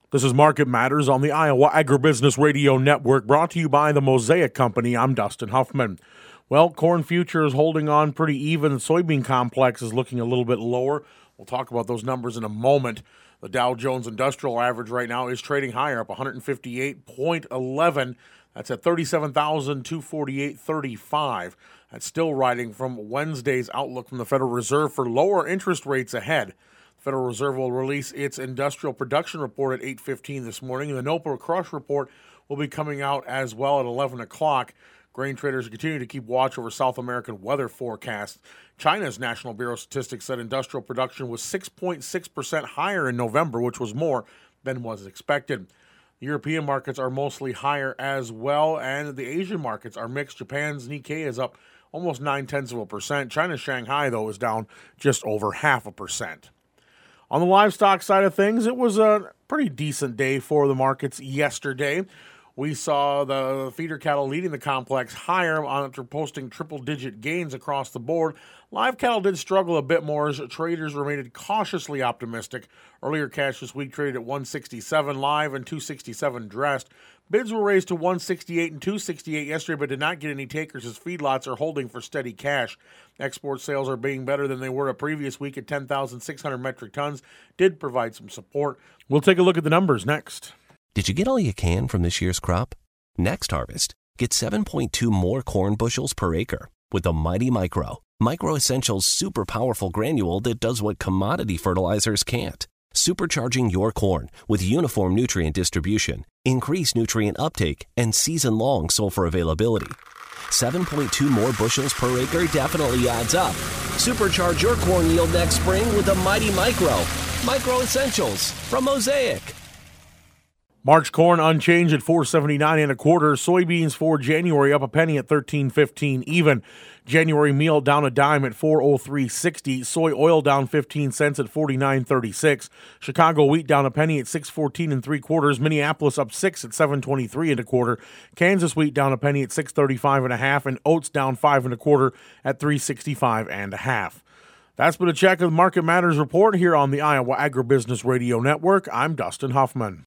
This is Market Matters on the Iowa Agribusiness Radio Network, brought to you by the Mosaic Company. I'm Dustin Huffman. Well, corn futures holding on pretty even. The soybean complex is looking a little bit lower. We'll talk about those numbers in a moment. The Dow Jones Industrial Average right now is trading higher, up 158.11. That's at 37,248.35. That's still riding from Wednesday's outlook from the Federal Reserve for lower interest rates ahead. The Federal Reserve will release its industrial production report at 8:15 this morning, and the NOPA crush report will be coming out as well at 11 o'clock. Grain traders continue to keep watch over South American weather forecasts. China's National Bureau of Statistics said industrial production was 6.6% higher in November, which was more than was expected. European markets are mostly higher as well, and the Asian markets are mixed. Japan's Nikkei is up almost 0.9%. China's Shanghai, though, is down just over 0.5%. On the livestock side of things, it was a pretty decent day for the markets yesterday. We saw the feeder cattle leading the complex higher after posting triple-digit gains across the board. Live cattle did struggle a bit more as traders remained cautiously optimistic. Earlier cash this week traded at 167 live and 267 dressed. Bids were raised to 168 and 268 yesterday, but did not get any takers as feedlots are holding for steady cash. Export sales are being better than they were a previous week at 10,600 metric tons. Did provide some support. We'll take a look at the numbers next. Did you get all you can from this year's crop? Next harvest, get 7.2 more corn bushels per acre with the Mighty Micro. Micro Essentials super powerful granule that does what commodity fertilizers can't. Supercharging your corn with uniform nutrient distribution, increased nutrient uptake, and season-long sulfur availability. 7.2 more bushels per acre definitely adds up. Supercharge your corn yield next spring with the Mighty Micro. Micro Essentials from Mosaic. March corn unchanged at $4.79 and a quarter. Soybeans for January up a penny at $13.15 even. January meal down a dime at $4.0360. Soy oil down 15 cents at $49.36. Chicago wheat down a penny at $6.14 and three quarters. Minneapolis up 6 at $7.23 and a quarter. Kansas wheat down a penny at $6.35 and a half, and oats down 5 and a quarter at $3.65 and a half. That's been a check of the Market Matters report here on the Iowa Agribusiness Radio Network. I'm Dustin Huffman.